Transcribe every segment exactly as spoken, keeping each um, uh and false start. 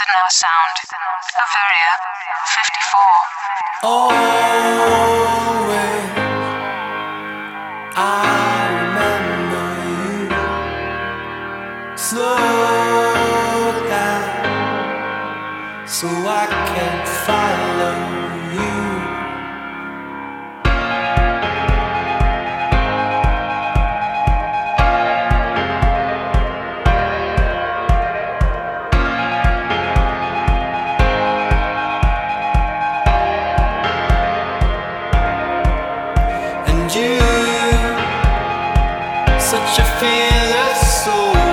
our sound. Bavaria, fifty-four. Always, I remember you. Slow down, so I can follow you. Such a fearless soul,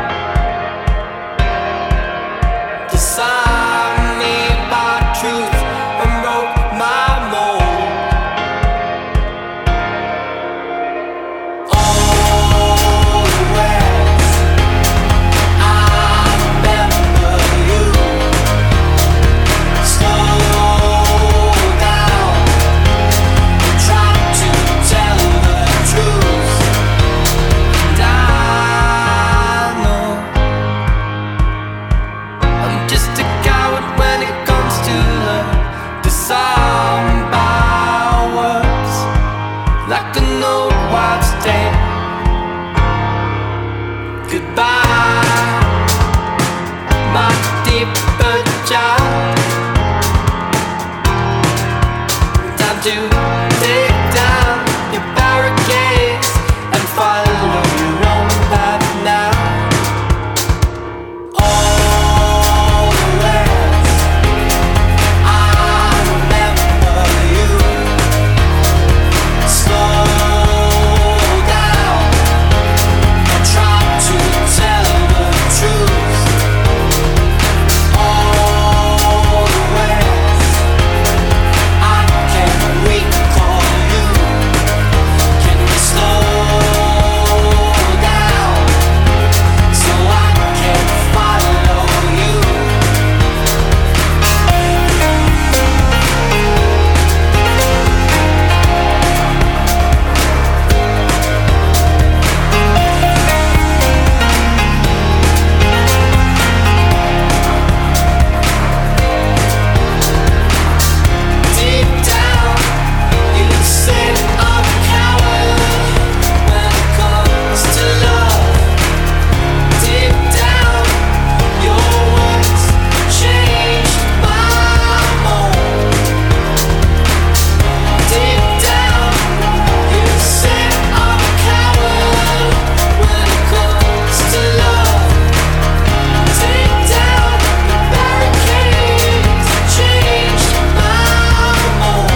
disarmed me by truth and broke my mold. Always, I remember you. Slow down, try to tell the truth. Like an old wives' tale. Goodbye, my deeper child. Time to take down your barricades and follow your own path now. Always, I remember you. Slow down, I try to tell the truth. Always, I can recall you. Can we slow down so I can follow you? Deep down, you say I'm a coward when it comes to love. Deep down, your words changed my mold. Deep down, you say I'm a coward when it comes to love. Deep down, the barricades changed my mold.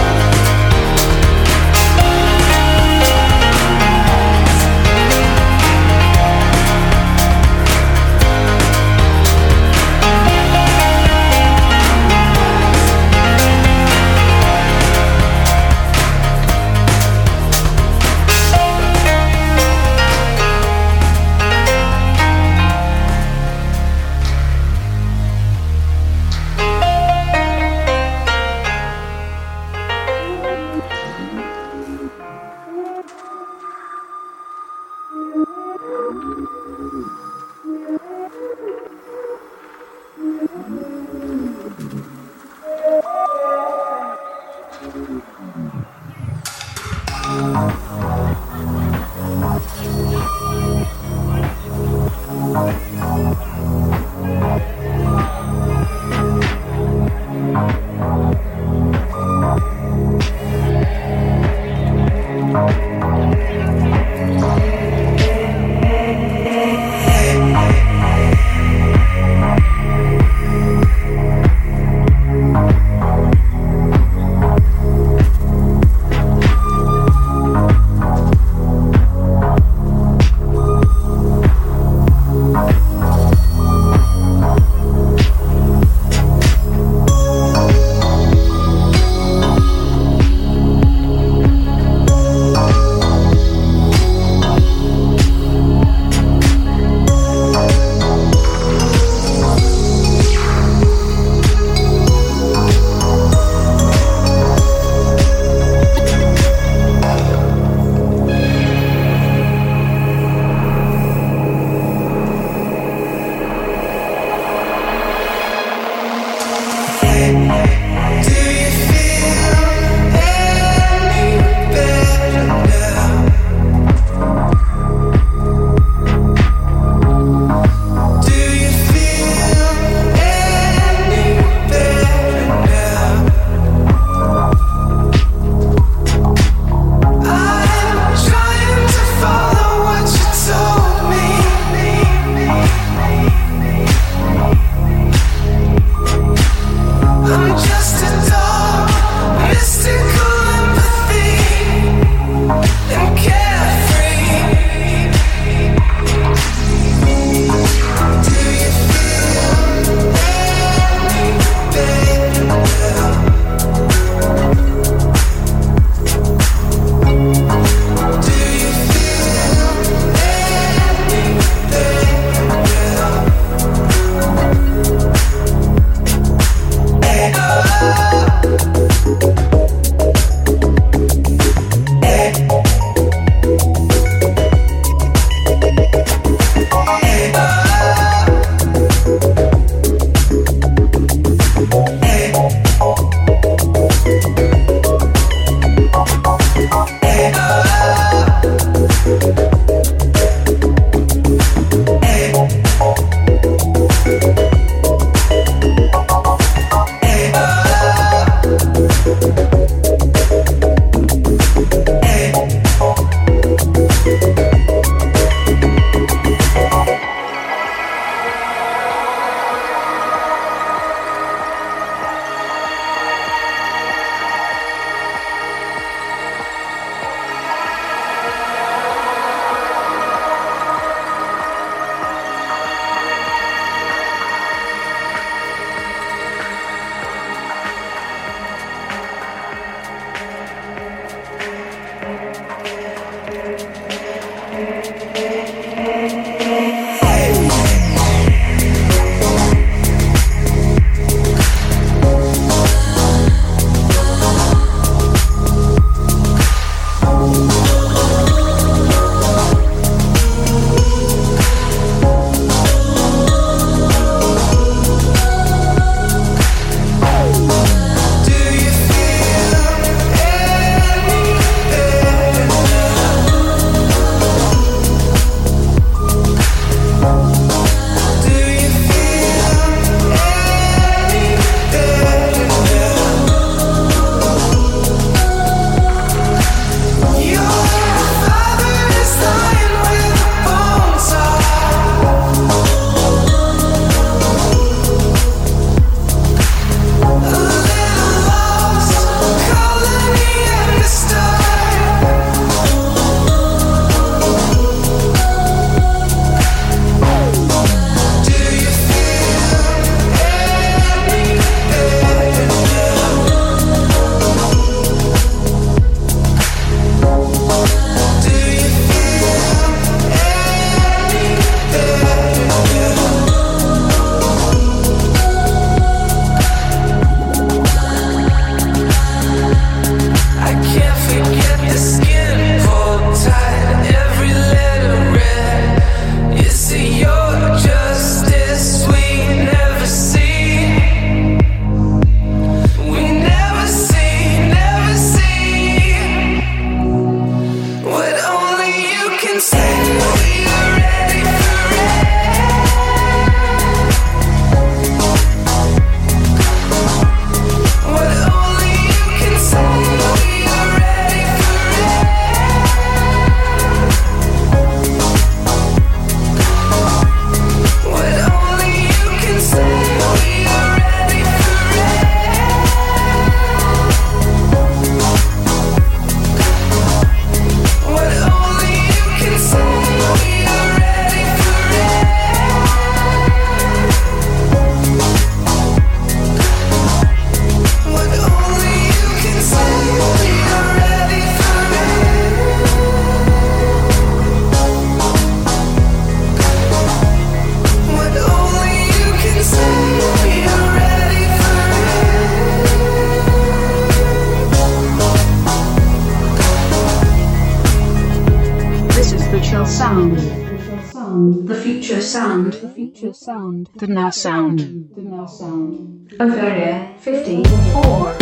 sound. The future sound. The now sound. The now sound. Overia fifty-four.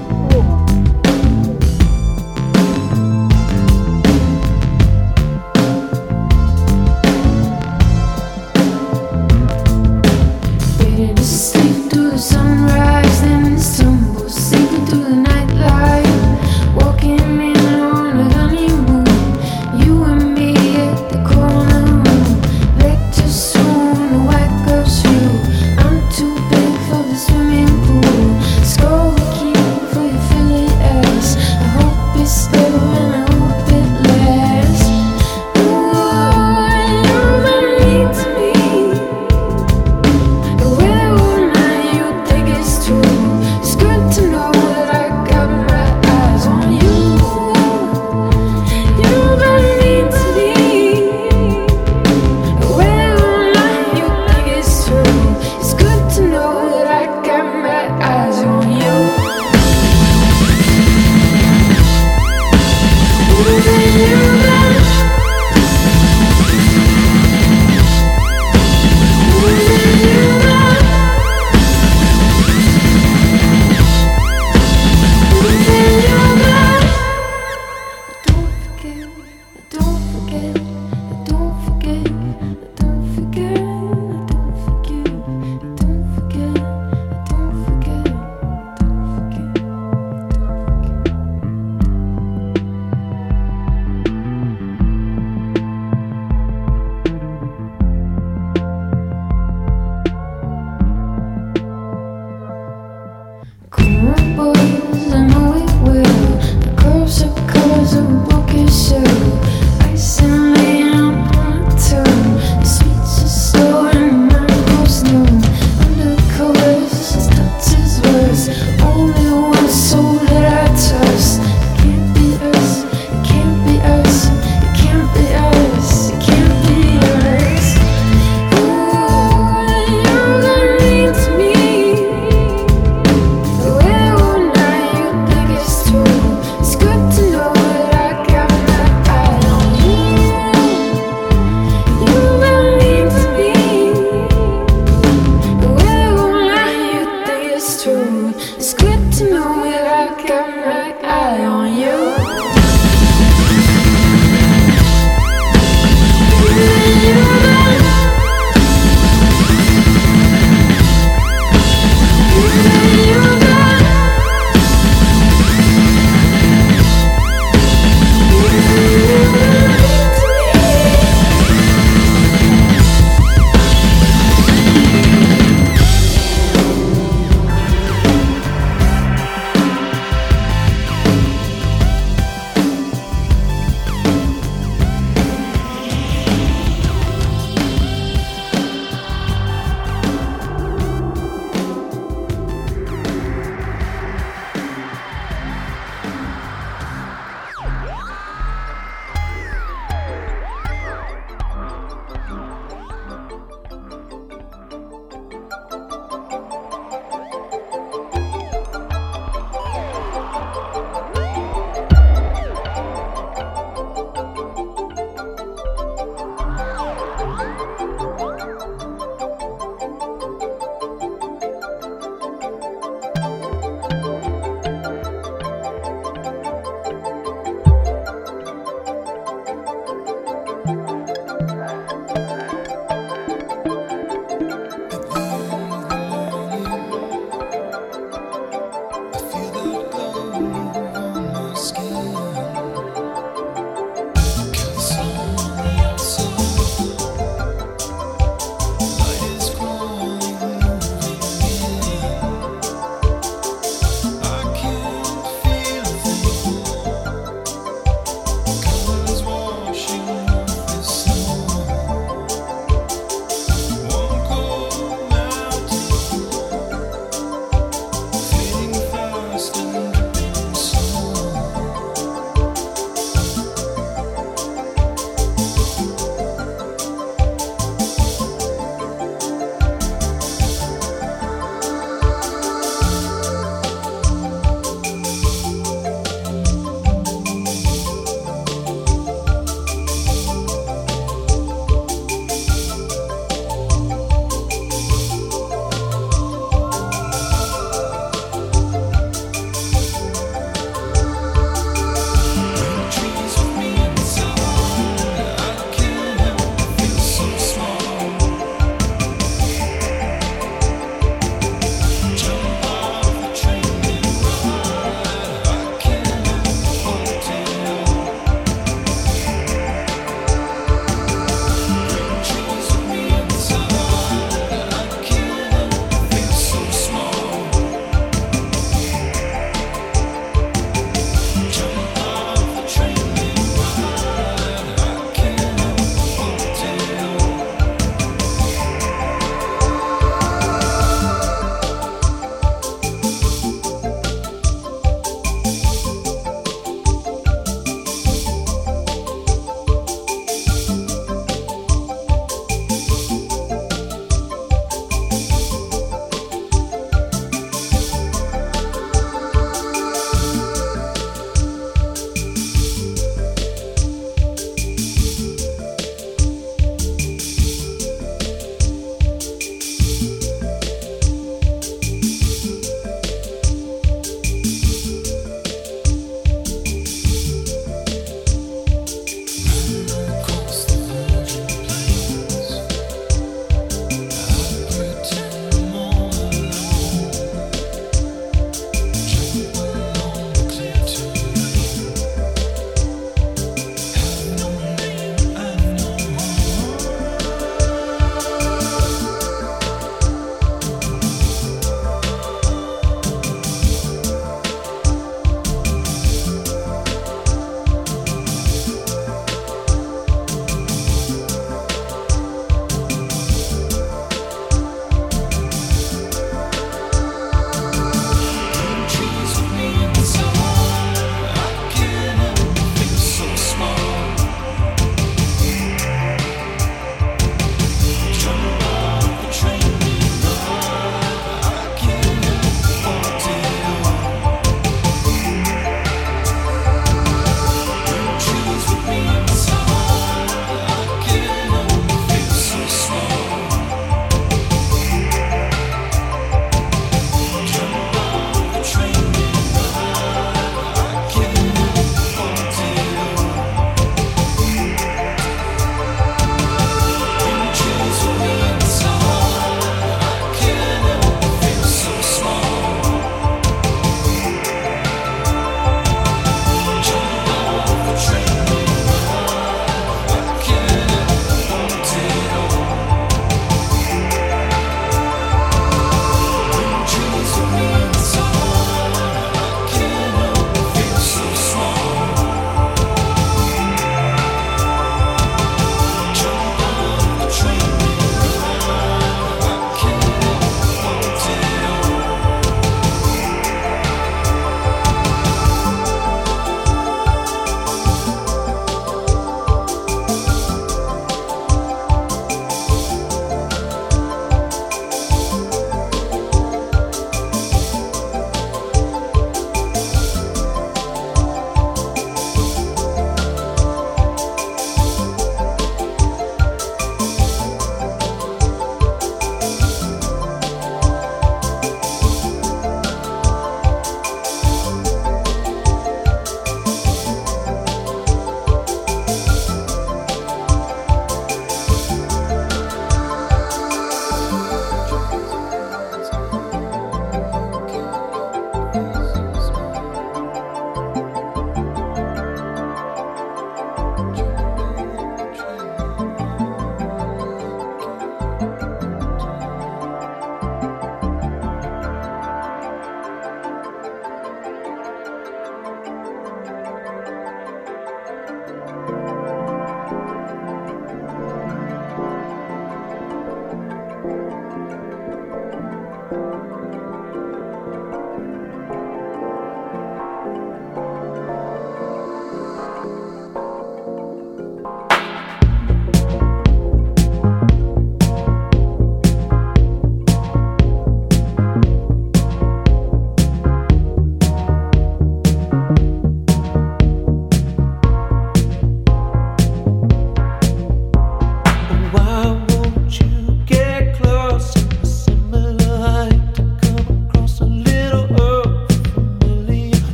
Sleep through the sunrise, then stumble, sinking through the nightlight, walking in on a honeymoon. You and me at the corner room, lecture soon, the white girl's view. I'm too big for the swimming pool. Scroll, keep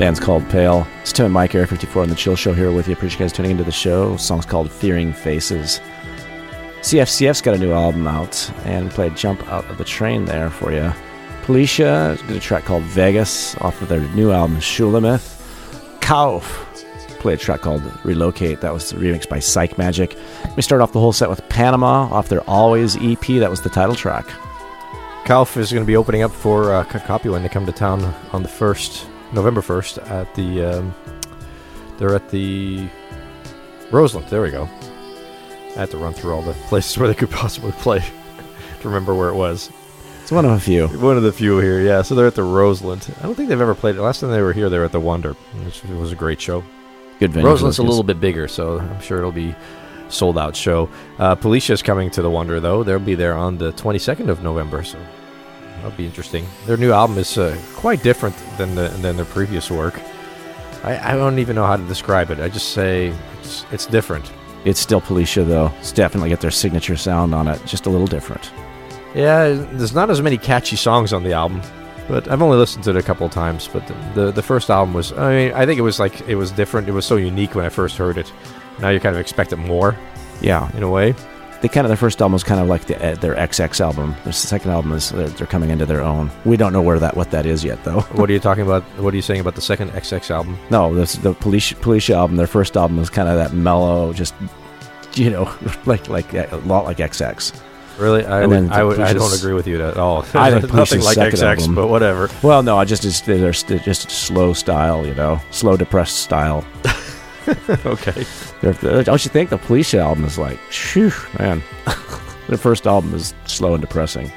Band's called Pale. It's Tim and Mike, Area fifty-four on the Chill Show here with you. Appreciate you guys tuning into the show. The song's called Fearing Faces. C F C F's got a new album out and played Jump Out of the Train there for you. Policia did a track called Vegas off of their new album Shulamith. Kauf played a track called Relocate. That was the remix by Psych Magic. We start off the whole set with Panama off their Always E P. That was the title track. Kauf is going to be opening up for uh, Kakopi when they come to town on the first, November first at the, um, they're at the Roseland. There we go. I had to run through all the places where they could possibly play to remember where it was. It's one of a few. One of the few here, yeah. So they're at the Roseland. I don't think they've ever played it. Last time they were here, they were at the Wonder, which was a great show. Good venue. Roseland's a little bit bigger, so I'm sure it'll be sold out show. Uh, Policia's coming to the Wonder, though. They'll be there on the twenty-second of November, so that'll be interesting. Their new album is uh, quite different than the, than their previous work. I, I don't even know how to describe it. I just say it's, it's different. It's still Policia, though. It's definitely got their signature sound on it, just a little different. Yeah, there's not as many catchy songs on the album, but I've only listened to it a couple of times. But the, the the first album was, I mean, I think it was like it was different. It was so unique when I first heard it. Now you kind of expect it more. Yeah, in a way. They kind of their first album was kind of like the, uh, their X X album. Their second album is they're, they're coming into their own. We don't know where that what that is yet, though. What are you talking about? What are you saying about the second X X album? No, this the Policia, Policia album. Their first album was kind of that mellow, just you know, like like a lot like X X. Really, I, would, I, would, I don't agree with you at all. I think nothing like X X, album. But whatever. Well, no, I just it's, they're just slow style, you know, slow depressed style. Okay. They're, they're, don't you think the Policia album is like, phew, man? Their first album is slow and depressing.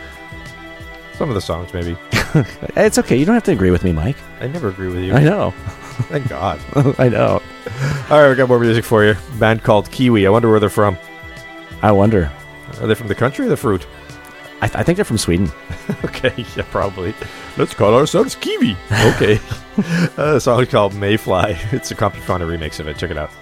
Some of the songs, maybe. It's okay. You don't have to agree with me, Mike. I never agree with you. I know. Thank God. I know. All right, we got more music for you. A band called Kiwi. I wonder where they're from. I wonder. Are they from the country or the fruit? I, th- I think they're from Sweden. Okay, yeah, probably. Let's call ourselves Kiwi. Okay. uh, the song is called Mayfly. It's a Compifana remix of it. Check it out.